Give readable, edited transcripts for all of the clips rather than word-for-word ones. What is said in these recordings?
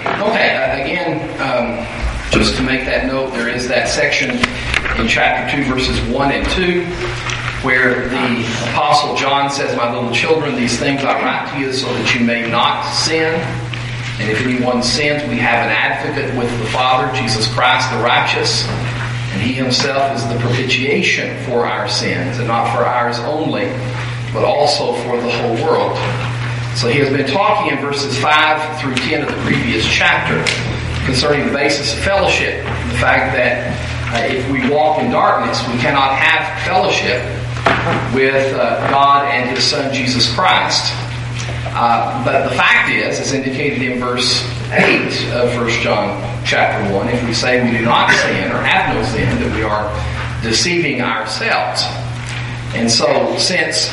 Just to make that note, there is that section in chapter 2, verses 1 and 2, where the Apostle John says, "My little children, these things I write to you so that you may not sin. And if anyone sins, we have an advocate with the Father, Jesus Christ the righteous. And He Himself is the propitiation for our sins, and not for ours only, but also for the whole world." So he has been talking in verses 5 through 10 of the previous chapter concerning the basis of fellowship. The fact that if we walk in darkness, we cannot have fellowship with God and His Son, Jesus Christ. But the fact is, as indicated in verse 8 of 1 John chapter 1, if we say we do not sin or have no sin, that we are deceiving ourselves. And so, since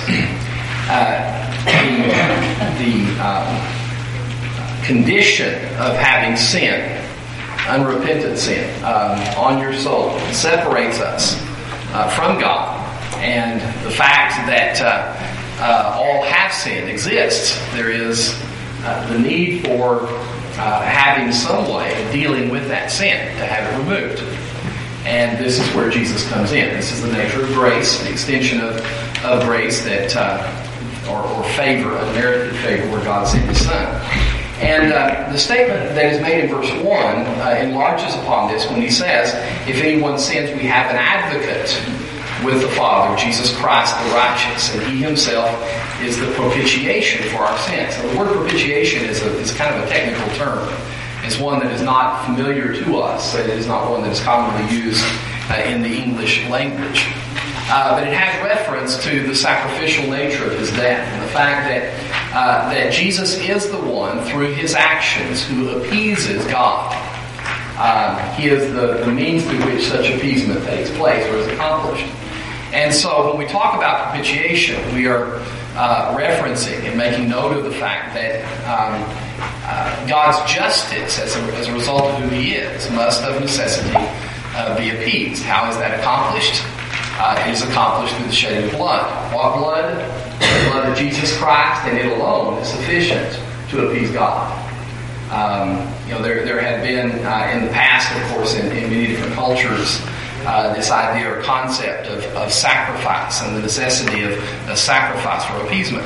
the condition of having sin, unrepentant sin, on your soul, separates us from God, and the fact that all have sinned exists, there is the need for having some way of dealing with that sin, to have it removed. And this is where Jesus comes in. This is the nature of grace, the extension of grace that, or favor, unmerited favor, where God sent His Son. And the statement that is made in verse 1 enlarges upon this when he says, "If anyone sins, we have an advocate with the Father, Jesus Christ the righteous, and He Himself is the propitiation for our sins." So the word propitiation is kind of a technical term. It's one that is not familiar to us. It is not one that is commonly used in the English language. But it has reference to the sacrificial nature of His death, and the fact that Jesus is the one, through His actions, who appeases God. He is the means through which such appeasement takes place or is accomplished. And so when we talk about propitiation, we are referencing and making note of the fact that God's justice, as a result of who He is, must of necessity be appeased. How is that accomplished? It is accomplished through the shedding of blood. What blood? The blood of Jesus Christ, and it alone is sufficient to appease God. There had been in the past, of course, in many different cultures, this idea or concept of sacrifice and the necessity of sacrifice for appeasement.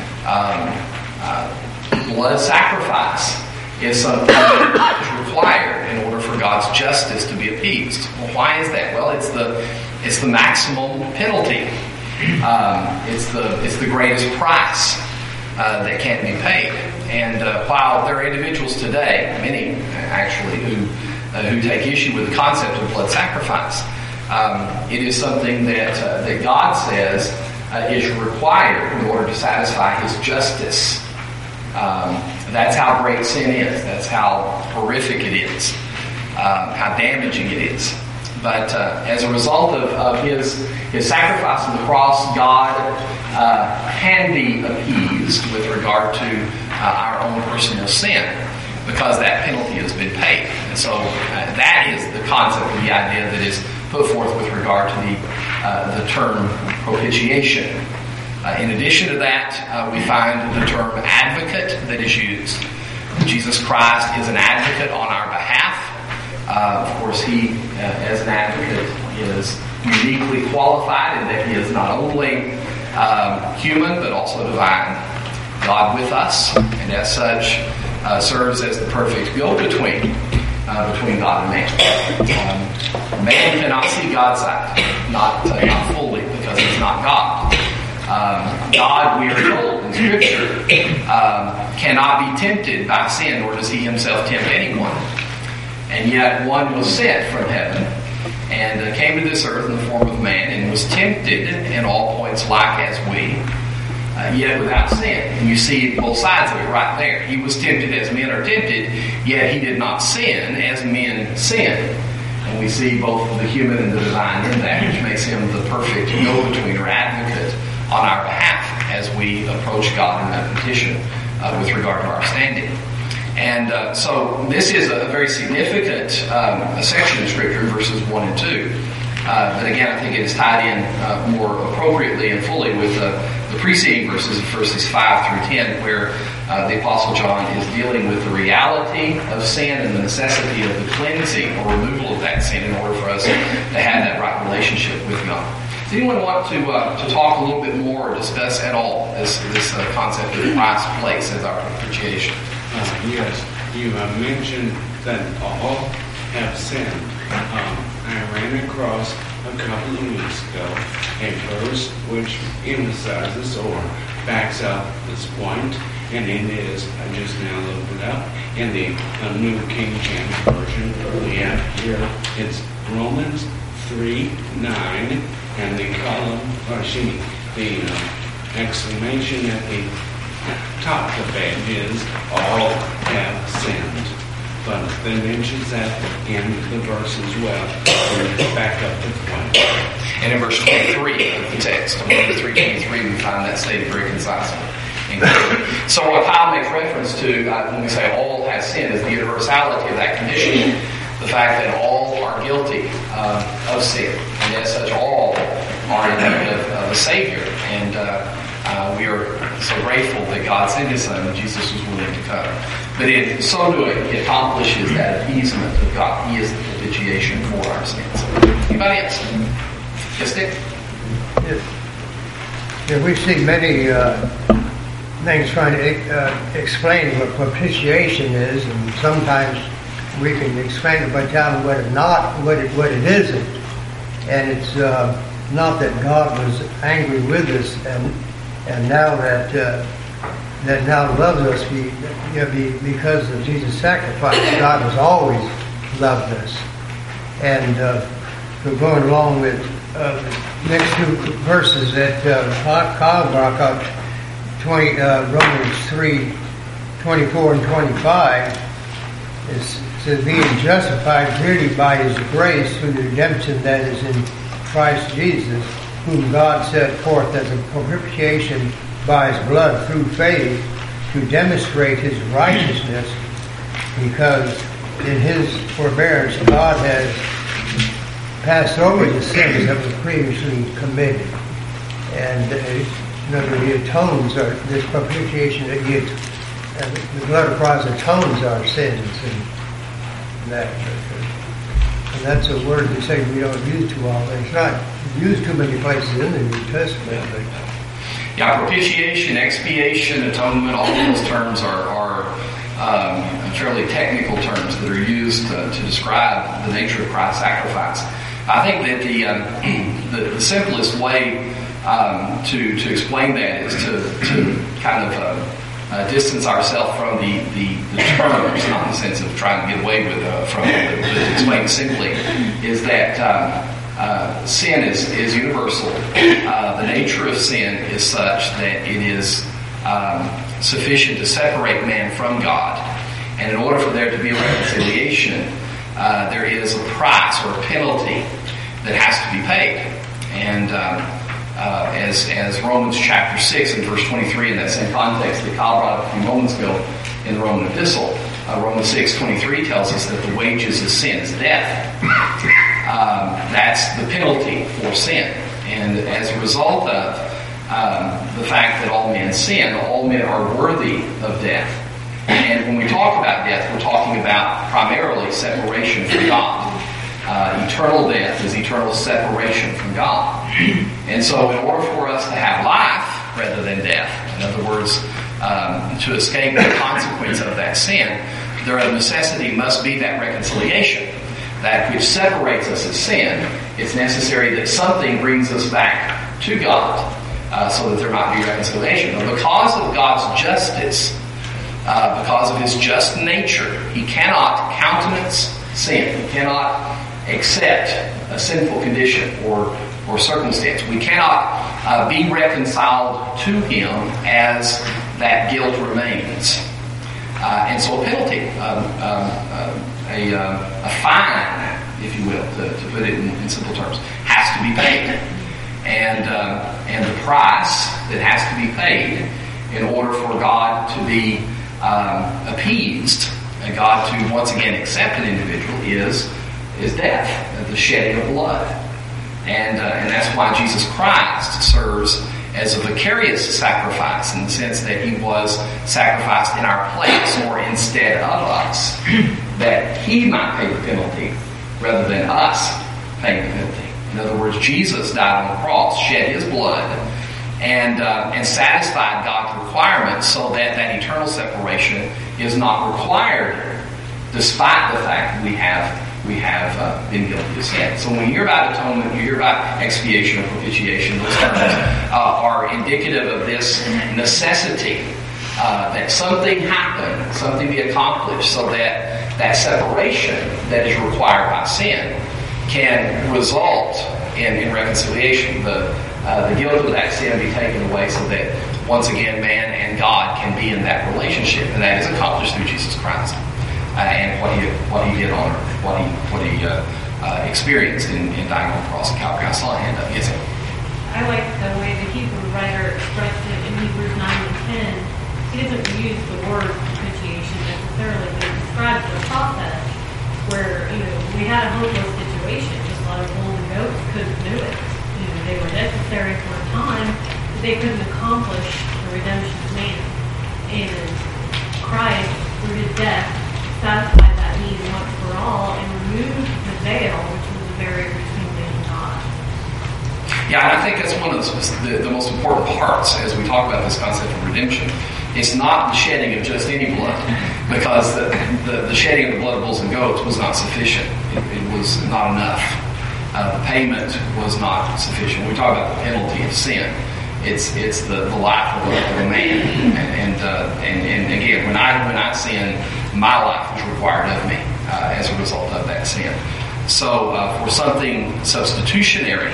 Blood sacrifice is something that is required in order for God's justice to be appeased. Well, why is that? Well, it's the maximum penalty. It's the greatest price that can be paid. And while there are individuals today, many actually, who take issue with the concept of blood sacrifice, it is something that God says is required in order to satisfy His justice. That's how great sin is. That's how horrific it is. How damaging it is. But as a result of His sacrifice on the cross, God can be appeased with regard to our own personal sin, because that penalty has been paid. And so that is the concept of the idea that is put forth with regard to the term propitiation. In addition to that, we find the term advocate that is used. Jesus Christ is an advocate on our behalf. Of course, He, as an advocate, is uniquely qualified in that He is not only human, but also divine. God with us, and as such, serves as the perfect go-between between God and man. Man cannot see God's side, not fully, because He's not God. God, we are told in Scripture, cannot be tempted by sin, nor does He Himself tempt anyone. And yet one was sent from heaven and came to this earth in the form of man and was tempted in all points like as we, yet without sin. And you see both sides of it right there. He was tempted as men are tempted, yet He did not sin as men sin. And we see both the human and the divine in that, which makes Him the perfect go-between or advocate on our behalf as we approach God in that petition with regard to our standing. And so this is a very significant section of Scripture, verses 1 and 2. But again, I think it is tied in more appropriately and fully with the preceding verses, verses 5 through 10, where the Apostle John is dealing with the reality of sin and the necessity of the cleansing or removal of that sin in order for us to have that right relationship with God. Does anyone want to talk a little bit more or discuss at all this concept of Christ's place as our propitiation? Yes, you mentioned that all have sinned. I ran across a couple of weeks ago a verse which emphasizes or backs up this point, and it is, I just now looked it up, in the New King James Version we have here, it's Romans 3:9, and the column, the exclamation at the top of that is, all have sinned. But it mentions that in the verse as well, to back up the point. And in verse 23 of the text, Romans 3:23, we find that stated very concisely. So what Kyle makes reference to when we say all have sinned is the universality of that condition, the fact that all are guilty of sin, and as such all are in need of a Savior. And we are so grateful that God sent His Son, and Jesus was willing to come. But in so doing, He accomplishes that appeasement of God. He is the propitiation for our sins. Anybody else? Yes, Dick? Yes. Yeah, we see many things trying to explain what propitiation is, and sometimes we can explain it by telling what it isn't. And it's not that God was angry with us, and now that now loves us because of Jesus' sacrifice. God has always loved us. And we're going along with the next two verses that Kyle brought up, Romans 3:24 and 25. It says, being justified freely by His grace through the redemption that is in Christ Jesus, whom God set forth as a propitiation by His blood through faith to demonstrate His righteousness, because in His forbearance God has passed over the sins that were previously committed. And He atones this propitiation that the blood of Christ atones our sins, and that's a word we say we don't use too often. It's not used too many places in the New Testament. But yeah, propitiation, expiation, atonement, all of those terms are fairly technical terms that are used to describe the nature of Christ's sacrifice. I think that the simplest way to explain that is to kind of distance ourselves from the terms, not in the sense of trying to get away with from it, but to explain simply, is that sin is universal. The nature of sin is such that it is sufficient to separate man from God. And in order for there to be a reconciliation, there is a price or a penalty that has to be paid. And as Romans chapter 6 and verse 23 in that same context that Kyle brought up a few moments ago in the Roman epistle, Romans 6:23 tells us that the wages of sin is death. That's the penalty for sin. And as a result of the fact that all men sin, all men are worthy of death. And when we talk about death, we're talking about primarily separation from God. Eternal death is eternal separation from God. And so in order for us to have life rather than death, in other words, to escape the consequence of that sin, there of necessity must be that reconciliation. That which separates us as sin, it's necessary that something brings us back to God so that there might be reconciliation. But because of God's justice, because of His just nature, He cannot countenance sin. He cannot accept a sinful condition or circumstance. We cannot be reconciled to Him as that guilt remains. And so a penalty, a fine, if you will, to put it in simple terms, has to be paid. And the price that has to be paid in order for God to be appeased and God to once again accept an individual is death, the shedding of blood. And that's why Jesus Christ serves as a vicarious sacrifice, in the sense that he was sacrificed in our place or instead of us, that he might pay the penalty rather than us paying the penalty. In other words, Jesus died on the cross, shed his blood, and satisfied God's requirements so that that eternal separation is not required, despite the fact that we have been guilty of sin. So when you hear about atonement, you hear about expiation or propitiation, those terms are indicative of this necessity that something happen, something be accomplished, so that that separation that is required by sin can result in reconciliation. The guilt of that sin be taken away so that once again man and God can be in that relationship, and that is accomplished through Jesus Christ and what he did on earth, what he experienced in dying on the cross of Calvary. I saw a hand up. Yes, sir. I like the way the Hebrew writer expressed it in Hebrews 9 and 10. He doesn't use the word propitiation necessarily, but he describes the process where, we had a hopeless situation, just like bulls and goats couldn't do it. They were necessary for a time, but they couldn't accomplish the redemption of man. And Christ, through his death, satisfied that need once for all and removed the veil, which was the barrier between man and God. Yeah, and I think that's one of the most important parts as we talk about this concept of redemption. It's not the shedding of just any blood, because the shedding of the blood of bulls and goats was not sufficient. It was not enough. The payment was not sufficient. We talk about the penalty of sin. It's the life of a man, and again, when I sin, my life was required of me as a result of that sin. So for something substitutionary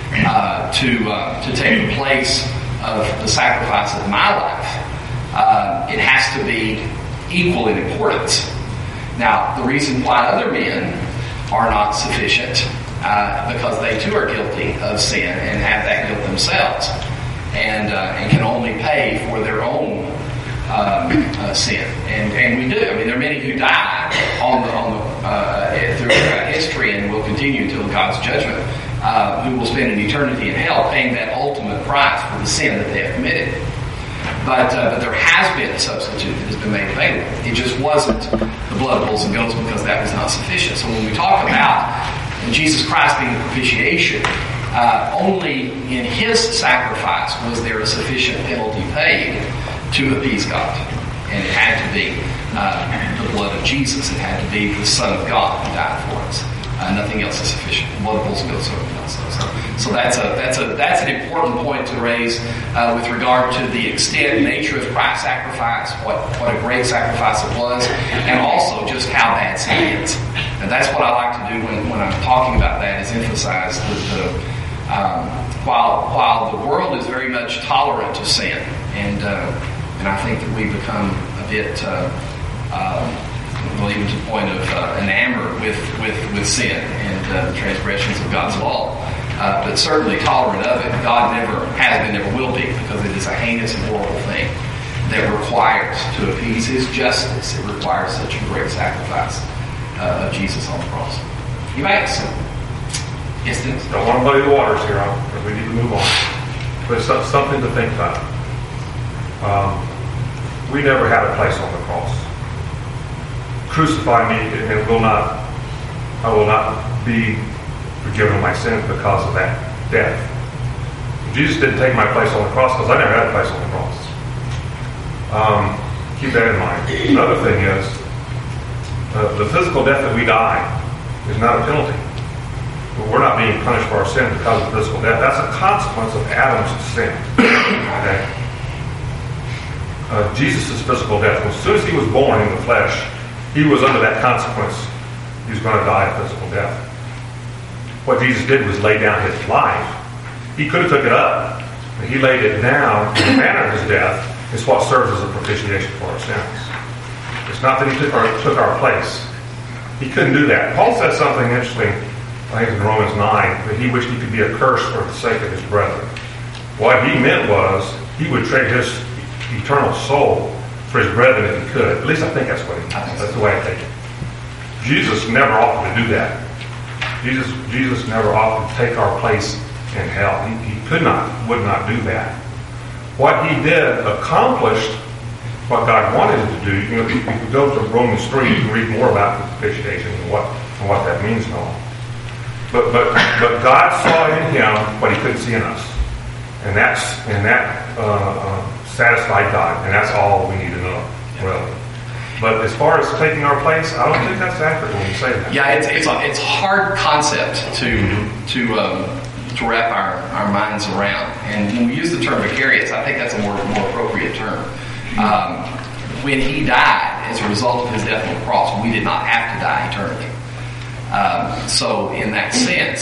to take the place of the sacrifice of my life, it has to be equal in importance. Now, the reason why other men are not sufficient, because they too are guilty of sin and have that guilt themselves, and can only pay for their own sin, and we do. I mean, there are many who die throughout history and will continue until God's judgment, who will spend an eternity in hell, paying that ultimate price for the sin that they have committed. But there has been a substitute that has been made available. It just wasn't the blood of bulls and goats, because that was not sufficient. So when we talk about Jesus Christ being the propitiation, only in his sacrifice was there a sufficient penalty paid to appease God. And it had to be the blood of Jesus. It had to be the Son of God who died for us. Nothing else is sufficient. The blood of bulls and goats certainly not so. So that's an important point to raise with regard to the extent and nature of Christ's sacrifice, what a great sacrifice it was, and also just how bad sin is. And that's what I like to do when I'm talking about that, is emphasize while the world is very much tolerant of sin, and I think that we become a bit even to the point of enamored with sin and the transgressions of God's law, but certainly tolerant of it. God never has been, never will be, because it is a heinous and horrible thing that requires, to appease his justice, it requires such a great sacrifice of Jesus on the cross. You might ask him. Yes, Dennis? Don't want to muddy the waters here, because we need to move on. But it's something to think about. We never had a place on the cross. Crucify me, and I will not be forgiven of my sins because of that death. Jesus didn't take my place on the cross, because I never had a place on the cross. Keep that in mind. Another thing is, the physical death that we die is not a penalty. We're not being punished for our sin because of physical death. That's a consequence of Adam's sin. Okay? Jesus' physical death, as soon as he was born in the flesh, he was under that consequence. He was going to die a physical death. What Jesus did was lay down his life. He could have took it up, but he laid it down. The manner of his death is what serves as a propitiation for our sins. It's not that he took our place. He couldn't do that. Paul said something interesting, I think in Romans 9, that he wished he could be accursed for the sake of his brethren. What he meant was he would trade his eternal soul for his brethren if he could. At least I think that's the way I take it. Jesus never offered to do that. Jesus never offered to take our place in hell. He would not do that. what he did accomplished what God wanted him to do. You know, if you go to Romans 3, you can read more about the propitiation and what that means and all. But God saw in him what he couldn't see in us, and that satisfied God, and that's all we need to know. Really. But as far as taking our place, I don't think that's accurate when you say that. Yeah, it's a hard concept to wrap our minds around. And when we use the term vicarious, I think that's a more appropriate term. When he died as a result of his death on the cross, we did not have to die eternally. So in that sense,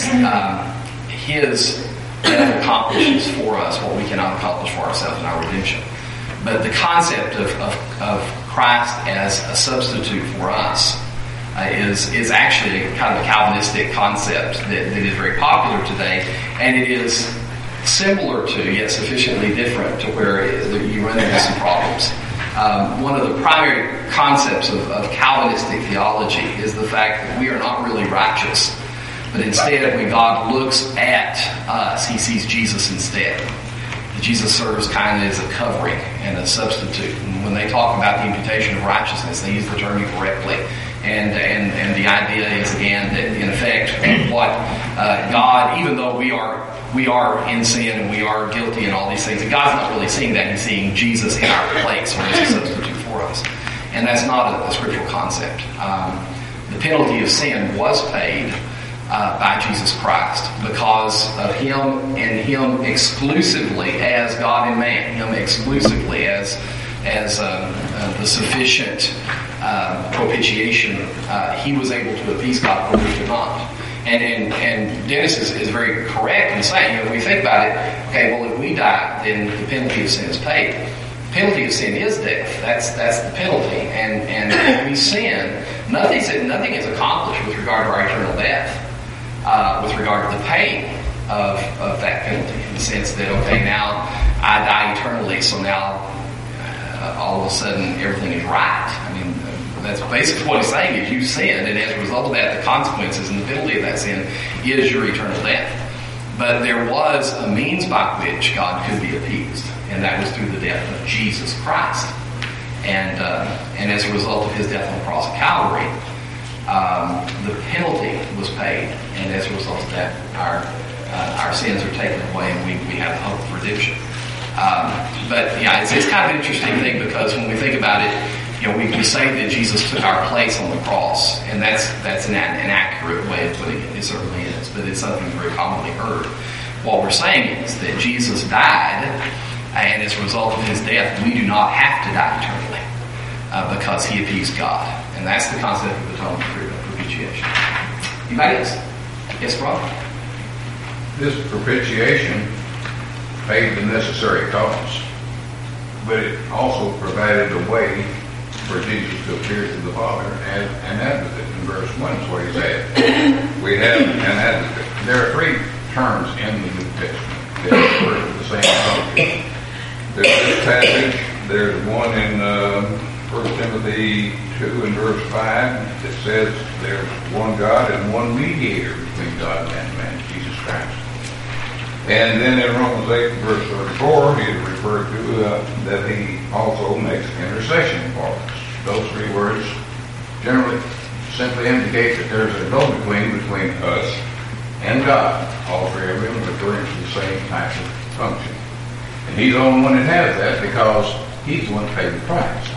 his death accomplishes for us what we cannot accomplish for ourselves in our redemption. But the concept of Christ as a substitute for us is actually kind of a Calvinistic concept that is very popular today, and it is similar to, yet sufficiently different to where you run into some problems. One of the primary concepts of Calvinistic theology is the fact that we are not really righteous, but instead when God looks at us, he sees Jesus instead. Jesus serves kind of as a covering and a substitute. And when they talk about the imputation of righteousness, they use the term incorrectly. And the idea is, again, that in effect, what God, even though we are in sin and we are guilty and all these things, and God's not really seeing that. He's seeing Jesus in our place or as a substitute for us. And that's not a scriptural concept. The penalty of sin was paid by Jesus Christ because of him and him exclusively as God and man, him exclusively as the sufficient propitiation. He was able to appease God, but we could not. And Dennis is very correct in saying, when we think about it, okay, well, if we die, then the penalty of sin is paid. The penalty of sin is death. That's the penalty. And when we sin, nothing is accomplished with regard to our eternal death. With regard to the pain of that penalty, in the sense that, okay, now I die eternally, so now all of a sudden everything is right. I mean, that's basically what he's saying is you sinned, and as a result of that, the consequences and the penalty of that sin is your eternal death. But there was a means by which God could be appeased, and that was through the death of Jesus Christ. And as a result of his death on the cross of Calvary, the penalty was paid, and as a result of that, our sins are taken away, and we have the hope of redemption. But yeah, it's kind of an interesting thing because when we think about it, we say that Jesus took our place on the cross, and that's an accurate way of putting it. It certainly is, but it's something very commonly heard. What we're saying is that Jesus died, and as a result of his death, we do not have to die eternally because he appeased God. And that's the concept of atonement for propitiation. Anybody else? Yes, Rob? This propitiation paid the necessary costs, but it also provided a way for Jesus to appear to the Father as an advocate. In verse 1 is what he said. We have an advocate. There are three terms in the New Testament that refer to the same subject. There's this passage, there's one in 1 Timothy 2 and verse 5 that says there's one God and one mediator between God and man, Jesus Christ. And then in Romans 8 verse 34, he referred to that he also makes intercession for us. Those three words generally simply indicate that there's a go-between us and God. All three of them referring to the same type of function. And he's the only one that has that because he's the one that paid the price.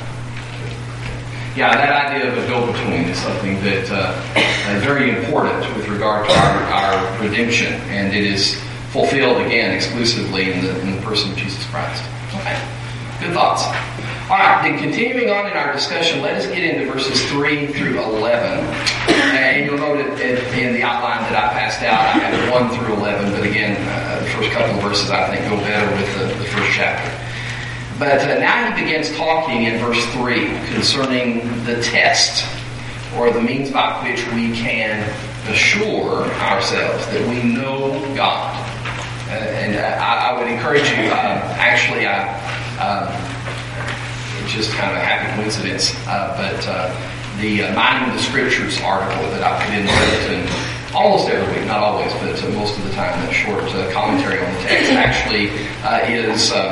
Yeah, that idea of a go-between is something that is very important with regard to our redemption, and it is fulfilled again exclusively in the person of Jesus Christ. Okay, good thoughts. All right, then continuing on in our discussion, let us get into verses 3 through 11. And you'll note in the outline that I passed out, I had 1 through 11, but again, the first couple of verses I think go better with the first chapter. But now he begins talking in verse 3 concerning the test, or the means by which we can assure ourselves that we know God. And I would encourage you, it's just kind of a happy coincidence, but the Mining the Scriptures article that I put in the bulletin almost every week, not always, but most of the time, that short commentary on the text actually is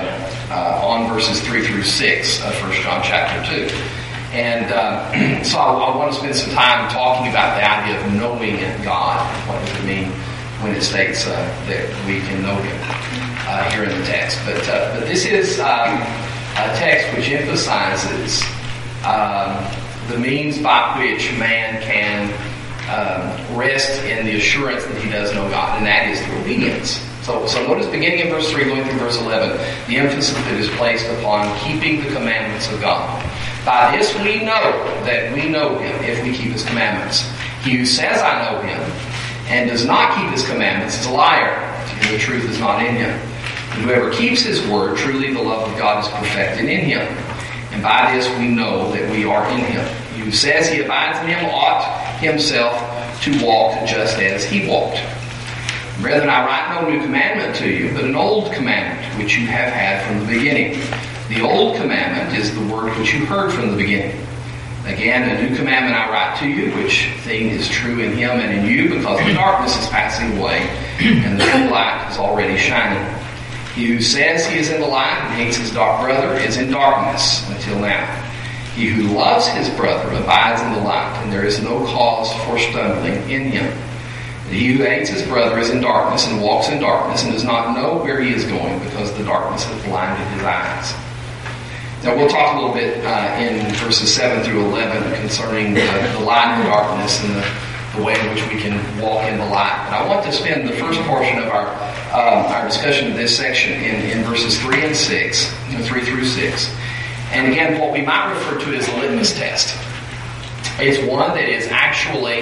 on verses 3 through 6 of 1 John chapter 2. And so I want to spend some time talking about the idea of knowing God. What does it mean when it states that we can know Him here in the text? But this is a text which emphasizes the means by which man can rest in the assurance that he does know God, and that is through obedience. So notice beginning in verse 3 going through verse 11, the emphasis that is placed upon keeping the commandments of God. By this we know that we know Him if we keep His commandments. He who says, I know Him, and does not keep His commandments is a liar, and the truth is not in him. And whoever keeps His word, truly the love of God is perfected in him. And by this we know that we are in Him. He who says he abides in Him ought himself to walk just as He walked. Brethren, I write no new commandment to you, but an old commandment which you have had from the beginning. The old commandment is the word which you heard from the beginning. Again, a new commandment I write to you, which thing is true in Him and in you, because the darkness is passing away, and the true light is already shining. He who says he is in the light and hates his dark brother is in darkness until now. He who loves his brother abides in the light, and there is no cause for stumbling in him. But he who hates his brother is in darkness and walks in darkness and does not know where he is going, because the darkness has blinded his eyes. Now we'll talk a little bit in verses 7 through 11 concerning the light and the darkness and the way in which we can walk in the light. But I want to spend the first portion of our discussion of this section in verses 3 and 6, 3 through 6. And again, what we might refer to as a litmus test. It's one that is actually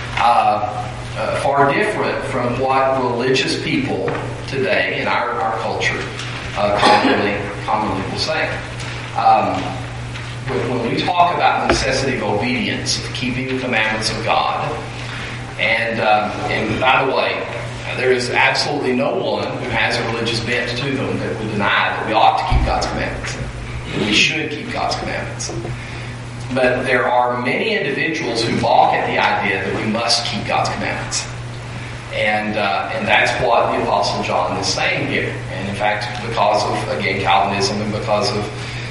far different from what religious people today in our culture commonly will say. When we talk about the necessity of obedience, of keeping the commandments of God, and by the way, there is absolutely no one who has a religious bent to them that would deny that we ought to keep God's commandments. We should keep God's commandments. But there are many individuals who balk at the idea that we must keep God's commandments. And that's what the Apostle John is saying here. And in fact, because of, again, Calvinism and because of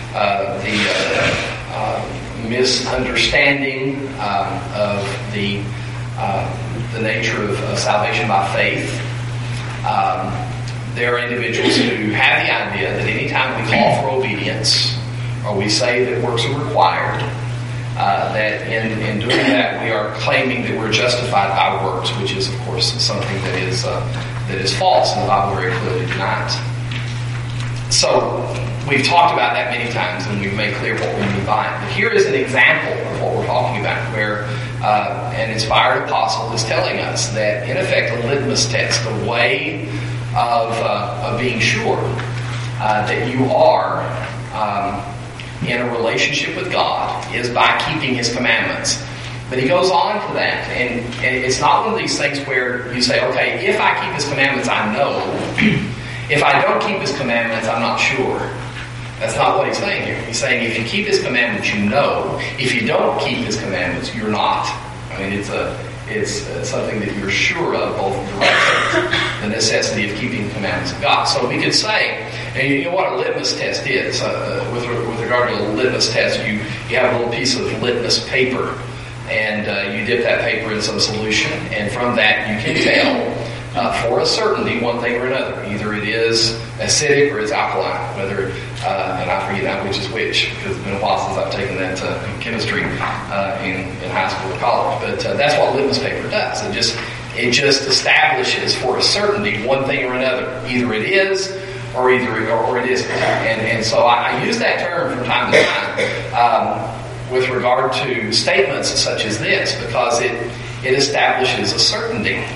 the misunderstanding of the nature of salvation by faith, there are individuals who have the idea that anytime we call for obedience or we say that works are required, that in doing that we are claiming that we're justified by works, which is, of course, something that is false, and the Bible very clearly denies. So we've talked about that many times, and we've made clear what we mean by it. But here is an example of what we're talking about, where an inspired apostle is telling us that, in effect, a litmus test, a way of being sure that you are in a relationship with God is by keeping His commandments. But he goes on to that, and it's not one of these things where you say, okay, if I keep His commandments, I know. If I don't keep His commandments, I'm not sure. That's not what he's saying here. He's saying if you keep His commandments, you know. If you don't keep His commandments, you're not. I mean, it's something that you're sure of, both directions, the necessity of keeping the commandments of God. So we could say, and you know what a litmus test is. With regard to a litmus test, you have a little piece of litmus paper, and you dip that paper in some solution, and from that you can tell for a certainty one thing or another. Either it is acidic or it's alkaline, whether, and I forget now which is which, because it's been a while since I've taken that chemistry in high school or college. But that's what litmus paper does. It just establishes for a certainty one thing or another. Either it is or it isn't. And so I use that term from time to time with regard to statements such as this, because it establishes a certainty.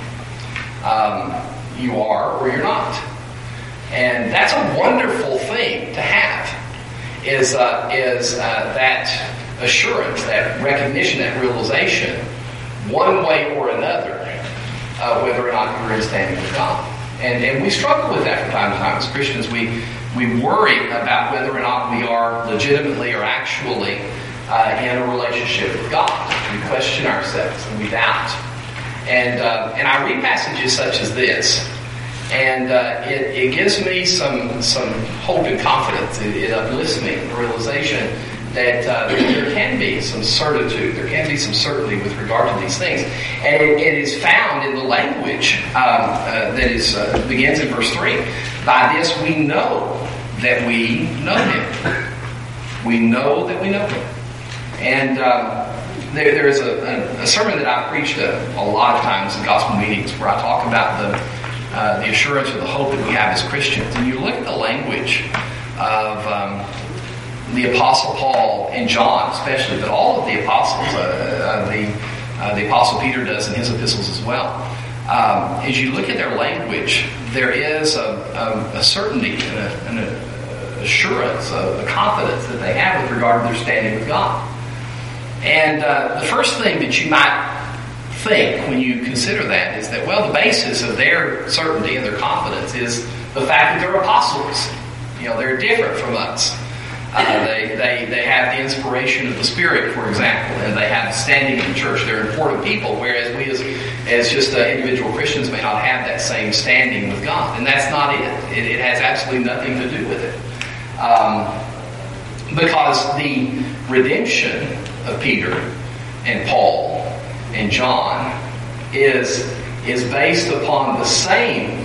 You are or you're not. And that's a wonderful thing to have, is that assurance, that recognition, that realization, one way or another, whether or not you're in standing with God. And we struggle with that from time to time. As Christians, we worry about whether or not we are legitimately or actually in a relationship with God. We question ourselves and we doubt. And I read passages such as this, And it gives me some hope and confidence. It uplifts me, the realization that there can be some certitude, there can be some certainty with regard to these things. And it is found in the language that begins in verse 3. By this we know that we know Him. We know that we know Him. And there is a sermon that I've preached a lot of times in gospel meetings where I talk about the assurance or the hope that we have as Christians. And you look at the language of the Apostle Paul and John especially, but all of the apostles, the Apostle Peter does in his epistles as well. As you look at their language, there is a certainty and an assurance, a confidence that they have with regard to their standing with God. And the first thing that you might think when you consider that is that, well, the basis of their certainty and their confidence is the fact that they're apostles. You know, they're different from us. They have the inspiration of the Spirit, for example, and they have standing in the church. They're important people, whereas we as just individual Christians may not have that same standing with God. And that's not it. It has absolutely nothing to do with it. Because the redemption of Peter and Paul and John is based upon the same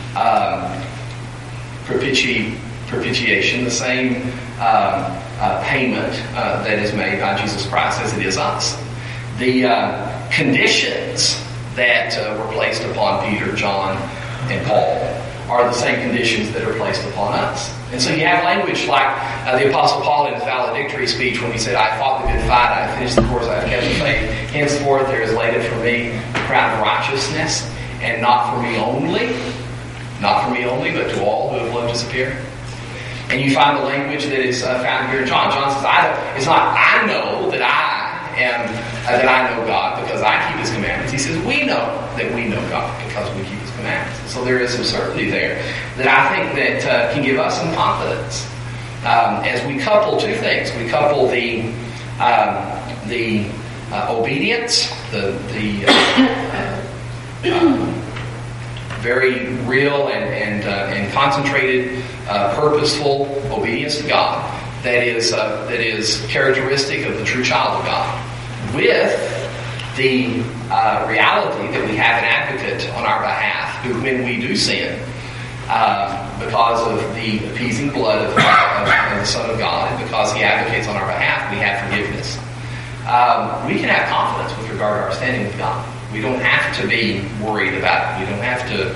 propitiation, the same payment that is made by Jesus Christ as it is us. The conditions that were placed upon Peter, John, and Paul are the same conditions that are placed upon us. And so you have language like the Apostle Paul in his valedictory speech when he said, I fought the good fight, I finished the course, I have kept the faith. Henceforth there is laid up for me the crown of righteousness, and not for me only, but to all who have loved His appearing. And you find the language that is found here in John. John says, it's not I know that I know God because I keep His commandments. He says, we know that we know God because we keep His commandments. So there is some certainty there that I think that can give us some confidence as we couple two things. We couple the obedience, the very real and concentrated, purposeful obedience to God that is characteristic of the true child of God, with the reality that we have an advocate on our behalf who, when we do sin, because of the appeasing blood of the Son of God, and because He advocates on our behalf, we have forgiveness. We can have confidence with regard to our standing with God. We don't have to be worried about it. We don't have to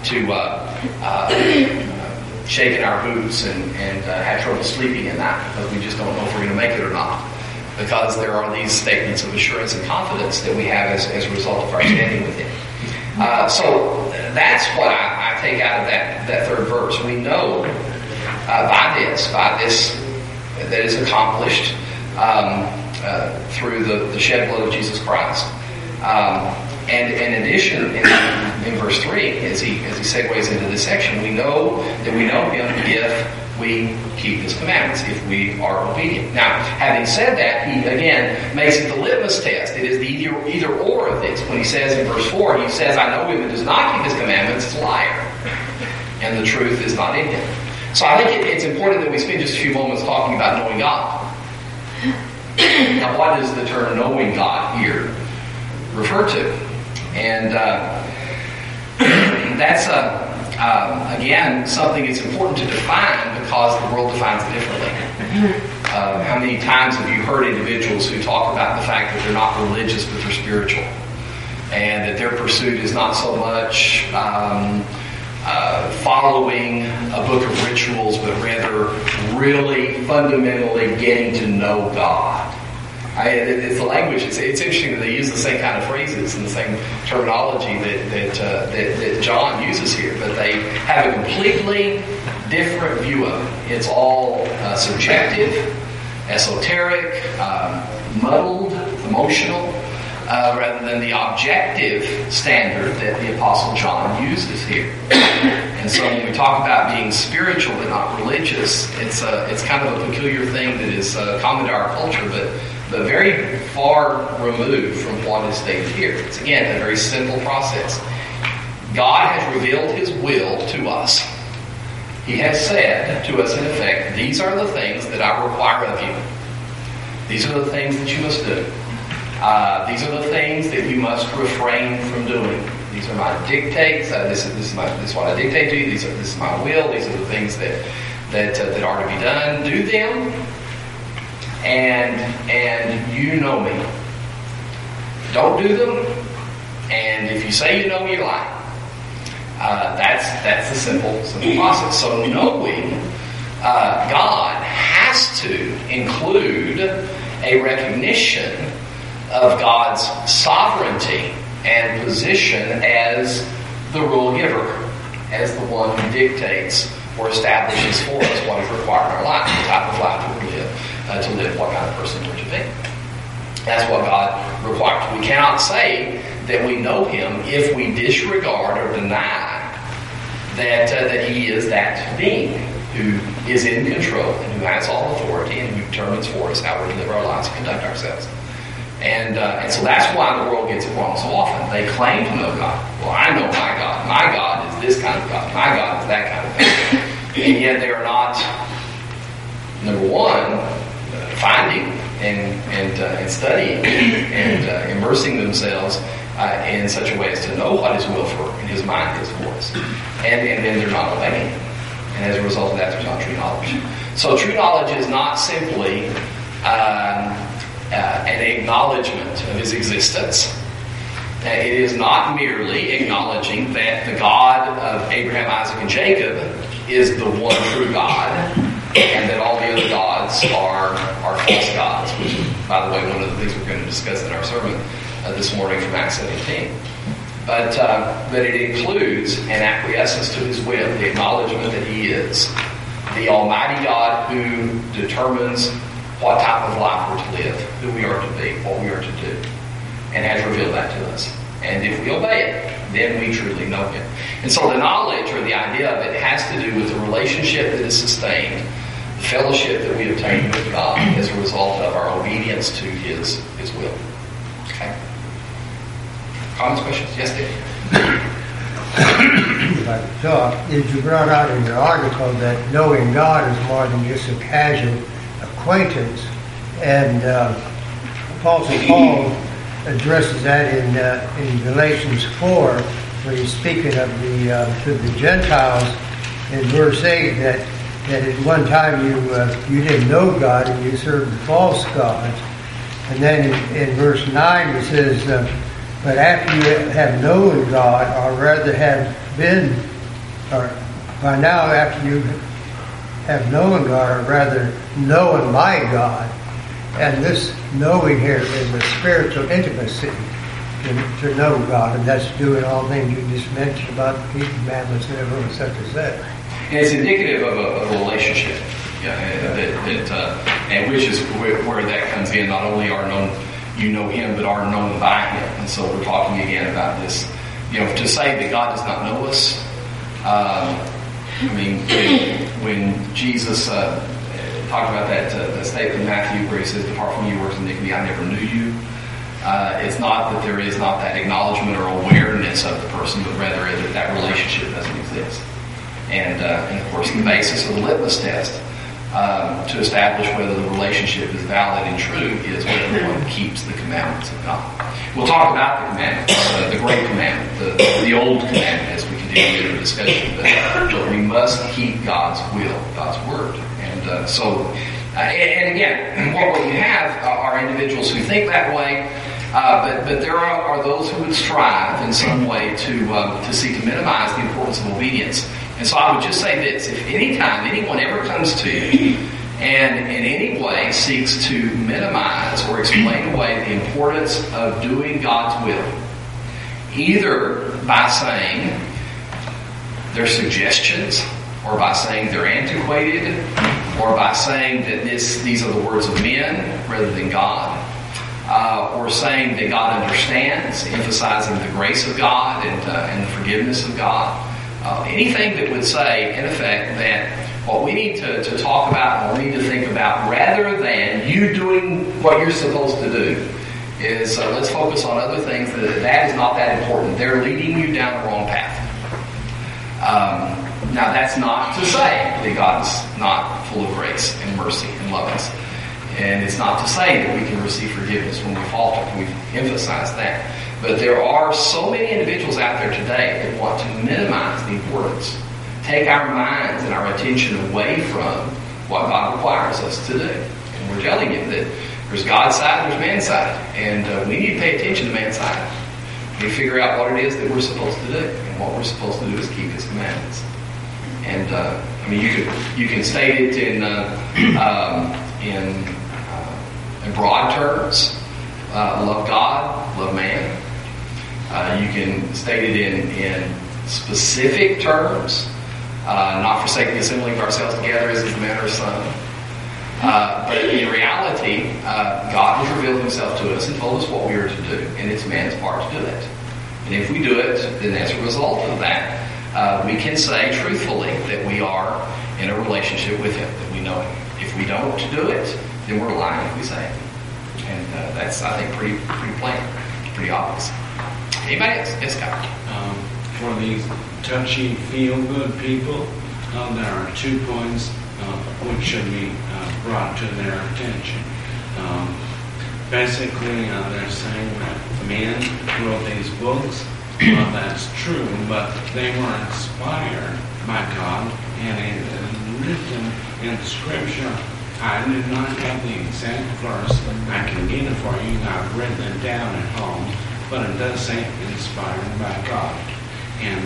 shake in our boots and have trouble sleeping at night because we just don't know if we're going to make it or not. Because there are these statements of assurance and confidence that we have as a result of our standing with Him. So that's what I take out of that third verse. We know by this that is accomplished through the shed blood of Jesus Christ. And in addition, in verse 3, as he segues into this section, we know that we know Him if we keep His commandments, if we are obedient. Now, having said that, he again makes it the litmus test. It is the either or of this. When he says in verse 4, he says, I know him who does not keep His commandments is a liar, and the truth is not in him. So I think it's important that we spend just a few moments talking about knowing God. Now, what does the term knowing God here refer to? And that's again something that's important to define because the world defines it differently. How many times have you heard individuals who talk about the fact that they're not religious but they're spiritual, and that their pursuit is not so much following a book of rituals, but rather really fundamentally getting to know God? It's the language. It's interesting that they use the same kind of phrases and the same terminology that John uses here, but they have a completely different view of it. It's all subjective, esoteric, muddled, emotional, rather than the objective standard that the Apostle John uses here. And so when we talk about being spiritual but not religious, it's kind of a peculiar thing that is common to our culture, but very far removed from what is stated here. It's, again, a very simple process. God has revealed His will to us. He has said to us, in effect, these are the things that I require of you. These are the things that you must do. These are the things that you must refrain from doing. These are my dictates. This is what I dictate to you. This is my will. These are the things that are to be done. Do them, and you know me. Don't do them, and if you say you know me, you lie. That's the simple process. So knowing God has to include a recognition of God's sovereignty and position as the rule giver, as the one who dictates or establishes for us what is required in our life, the type of life that we live, what kind of person we're to be. That's what God requires. We cannot say that we know Him if we disregard or deny that He is that being who is in control and who has all authority and who determines for us how we live our lives and conduct ourselves. And so that's why the world gets it wrong so often. They claim to know God. Well, I know my God. My God is this kind of God. My God is that kind of God. And yet they are not, number one, finding and studying and immersing themselves in such a way as to know what His will for and His mind is for us. And then they're not obeying Him. And as a result of that, there's not true knowledge. So true knowledge is not simply an acknowledgement of His existence. It is not merely acknowledging that the God of Abraham, Isaac, and Jacob is the one true God, and that all the other gods are false gods, which is, by the way, one of the things we're going to discuss in our sermon this morning from Acts 17. But it includes an acquiescence to His will, the acknowledgement that He is the Almighty God who determines what type of life we're to live, who we are to be, what we are to do, and has revealed that to us. And if we obey it, then we truly know Him. And so the knowledge or the idea of it has to do with the relationship that is sustained, the fellowship that we obtain with God as a result of our obedience to His will. Okay? Comments, questions? Yes, Dave? So, as you brought out in your article that knowing God is more than just a casual acquaintance, and Apostle Paul addresses that in Galatians 4, where he's speaking of to the Gentiles in verse 8 that at one time you didn't know God and you served the false gods, and then in verse 9 he says, but after you have known God, or rather have been, or by now after you have known God, or rather known my God. And this knowing here is a spiritual intimacy to know God, and that's doing all things you just mentioned about the commandments and everything such as that. And it's indicative of a relationship, and which is where that comes in. Not only are known, you know Him, but are known by Him. And so we're talking again about this. To say that God does not know us. When Jesus talked about that statement in Matthew where He says, "Depart from me, you works of iniquity, I never knew you." It's not that there is not that acknowledgement or awareness of the person, but rather that relationship doesn't exist. And of course, the basis of the litmus test to establish whether the relationship is valid and true is whether one keeps the commandments of God. We'll talk about the commandments, the great commandment, the old commandment as we continue the discussion. But we must keep God's will, God's word. And and again, what you have are individuals who think that way, but there are those who would strive in some way to seek to minimize the importance of obedience. And so I would just say this: if anytime anyone ever comes to you and in any way seeks to minimize or explain away the importance of doing God's will, either by saying they're suggestions, or by saying they're antiquated, or by saying that these are the words of men rather than God, or saying that God understands, emphasizing the grace of God and the forgiveness of God, anything that would say, in effect, that what we need to talk about and what we need to think about, rather than you doing what you're supposed to do, is let's focus on other things that is not that important. They're leading you down the wrong path. Now, that's not to say that God's not full of grace and mercy and love us. And it's not to say that we can receive forgiveness when we falter. We've emphasized that. But there are so many individuals out there today that want to minimize the importance, take our minds and our attention away from what God requires us to do. And we're telling you that there's God's side, there's man's side. And we need to pay attention to man's side. We figure out what it is that we're supposed to do. And what we're supposed to do is keep His commandments. And you can state it in broad terms. Love God, love man. You can state it in specific terms. Not forsaking the assembling of ourselves together as is the manner of some. But in reality, God has revealed Himself to us and told us what we are to do, and it's man's part to do it. And if we do it, then as a result of that, we can say truthfully that we are in a relationship with Him, that we know Him. If we don't do it, then we're lying if we say it. And that's, I think, pretty plain, pretty obvious. Anybody else? Yes, Scott. For these touchy, feel-good people, there are 2 points which should be brought to their attention. Basically, they're saying that men wrote these books. Well, that's true, but they were inspired by God, and it is written in Scripture. I did not have the exact verse. I can get it for you. I've written it down at home, but it does say inspired by God. And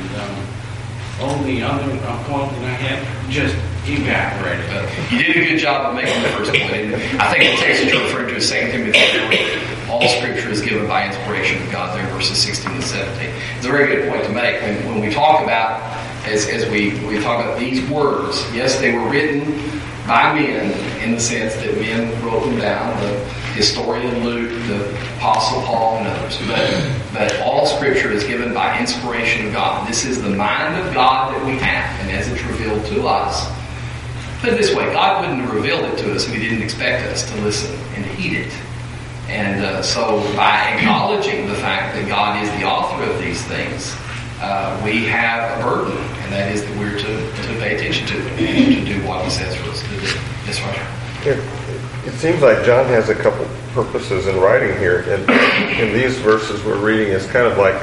the other point that I had just evaporated. You did a good job of making the first point. And I think the text that you're referring to is 2 Timothy 3. All Scripture is given by inspiration of God, there in verses 16 and 17. It's a very good point to make. When we talk about, as we talk about these words, yes, they were written by men in the sense that men wrote them down, the historian Luke, the Apostle Paul, and others. But all Scripture is given by inspiration of God. This is the mind of God that we have, and as it's revealed to us. Put it this way, God wouldn't have revealed it to us if He didn't expect us to listen and heed it. And so by acknowledging the fact that God is the author of these things, we have a burden, and that is that we're to pay attention to it and to do what He says for us to do. Yes, Roger. It seems like John has a couple purposes in writing here, and in these verses we're reading, it's kind of like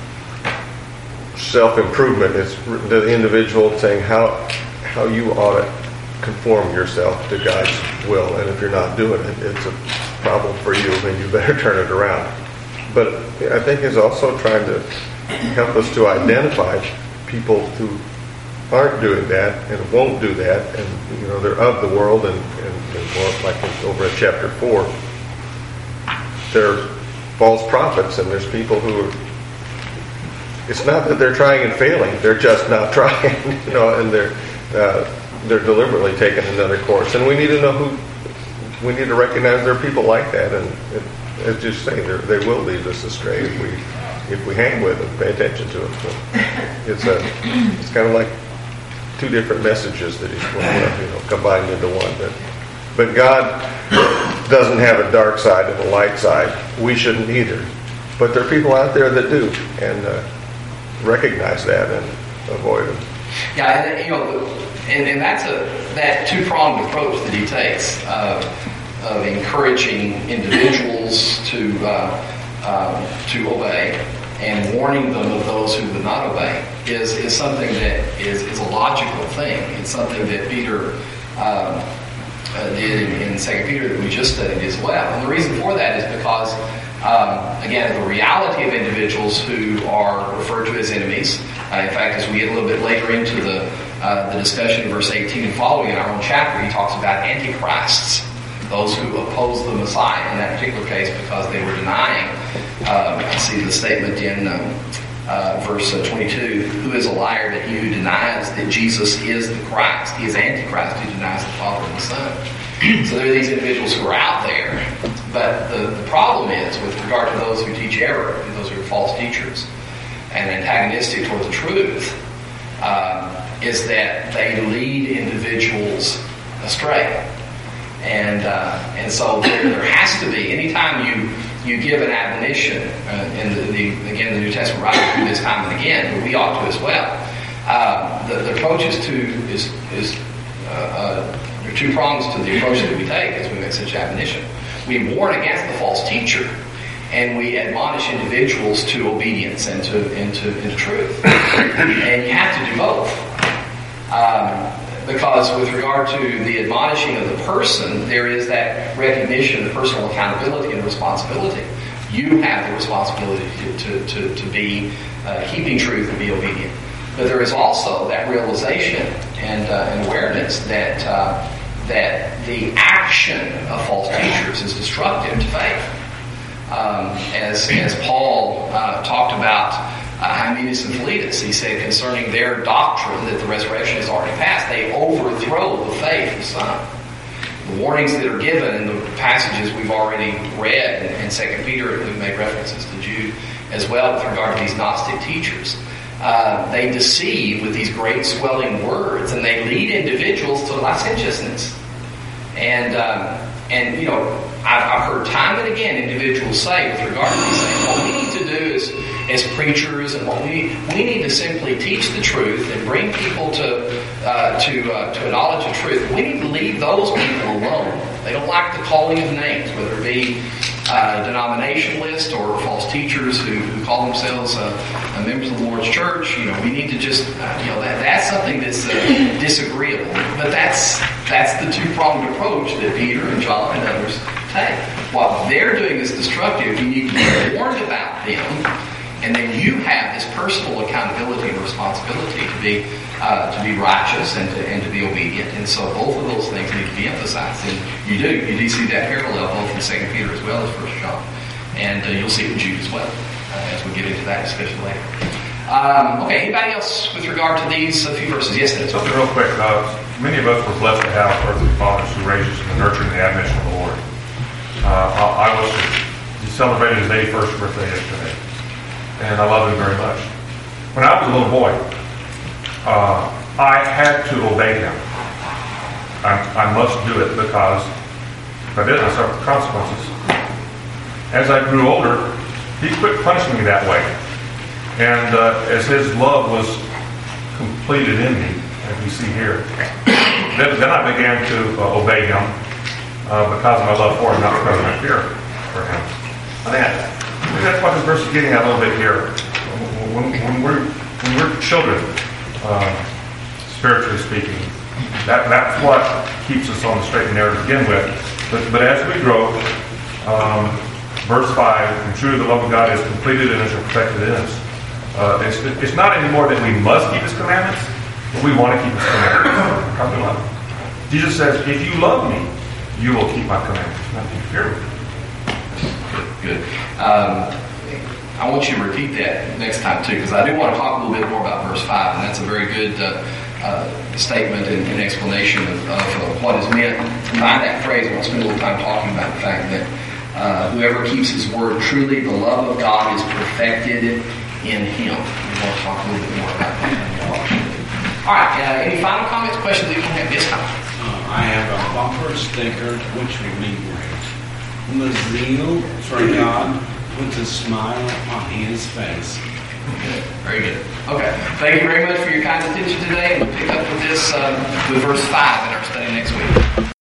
self-improvement. It's the individual saying how you ought to conform yourself to God's will, and if you're not doing it, it's a problem for you, and you better turn it around. But I think he's also trying to help us to identify people who aren't doing that and won't do that, and they're of the world, and more like over in chapter 4, they're false prophets, and there's people who are, it's not that they're trying and failing, they're just not trying, and they're deliberately taking another course, and we need to know we need to recognize there are people like that, and as you say, they will lead us astray if we hang with them, pay attention to them. So it's kind of like 2 different messages that He's combined into one. But God doesn't have a dark side and a light side. We shouldn't either. But there are people out there that do, and recognize that and avoid them. Yeah, and that's that 2-pronged approach that He takes of encouraging individuals to obey and warning them of those who would not obey is something that is a logical thing. It's something that Peter did in 2 Peter that we just studied as well. And the reason for that is because, again, the reality of individuals who are referred to as enemies. In fact, as we get a little bit later into the discussion in verse 18 and following in our own chapter, he talks about antichrists, those who oppose the Messiah. In that particular case, because they were denying. I see the statement in verse 22, who is a liar that he who denies that Jesus is the Christ. He is Antichrist who denies the Father and the Son. So there are these individuals who are out there. But the problem is, with regard to those who teach error, those who are false teachers, and antagonistic toward the truth, is that they lead individuals astray. And so there has to be, anytime you give an admonition, and the New Testament writers do this time and again, but we ought to as well, The approach is there are two prongs to the approach that we take as we make such admonition. We warn against the false teacher, and we admonish individuals to obedience and to truth. And you have to do both. Because with regard to the admonishing of the person, there is that recognition of personal accountability and responsibility. You have the responsibility to be keeping truth and be obedient. But there is also that realization and awareness that the action of false teachers is destructive to faith. As Paul talked about Hymenaeus and Philetus, he said concerning their doctrine that the resurrection has already passed, they overthrow the faith of the Son. The warnings that are given in the passages we've already read in 2 Peter, we've made references to Jude as well with regard to these Gnostic teachers. They deceive with these great swelling words, and they lead individuals to licentiousness. And you know, I've heard time and again individuals say with regard to these things, what we need to do as preachers, and what we need to simply teach the truth and bring people to a knowledge of truth. We need to leave those people alone. They don't like the calling of names, whether it be denominationalists or false teachers who call themselves members of the Lord's church. You know, we need to just that's something that's disagreeable. But that's the two-pronged approach that Peter and John and others take. What they're doing is destructive. You need to be warned about them, and then you have this personal accountability and responsibility to be righteous and to be obedient. And so both of those things need to be emphasized. And you do see that parallel both in 2 Peter as well as 1 John. And you'll see it in Jude as well as we get into that discussion later. Okay, anybody else with regard to these few verses? Yes, Dennis. Something real quick. Many of us were blessed to have earthly fathers who raised us in the nurturing and the admonition of the Lord. He celebrated his 81st birthday yesterday, and I love him very much. When I was a little boy, I had to obey him. I must do it because if I didn't, I suffered consequences. As I grew older, he quit punishing me that way. And as his love was completed in me, as we see here, then I began to obey him because of my love for him, not because of my fear for him. I think that's what this verse is getting at a little bit here. When we're children, spiritually speaking, that's what keeps us on the straight and narrow to begin with. But as we grow, verse 5, and truly the love of God is completed and is perfected in us. It's not anymore that we must keep His commandments, but we want to keep His commandments because we love Him. Jesus says, if you love me, you will keep my commandments. Not if you fear me. Good. I want you to repeat that next time too, because I do want to talk a little bit more about verse 5, and that's a very good statement and explanation of what is meant by that phrase. I want to spend a little time talking about the fact that whoever keeps His word, truly the love of God is perfected in him. We want to talk a little bit more about that. All right. Any final comments, questions that you can have this time? I have a bumper sticker which will be great. The zeal for God puts a smile on His face. Good. Very good. Okay. Thank you very much for your kind attention today. We'll pick up with this with verse 5 in our study next week.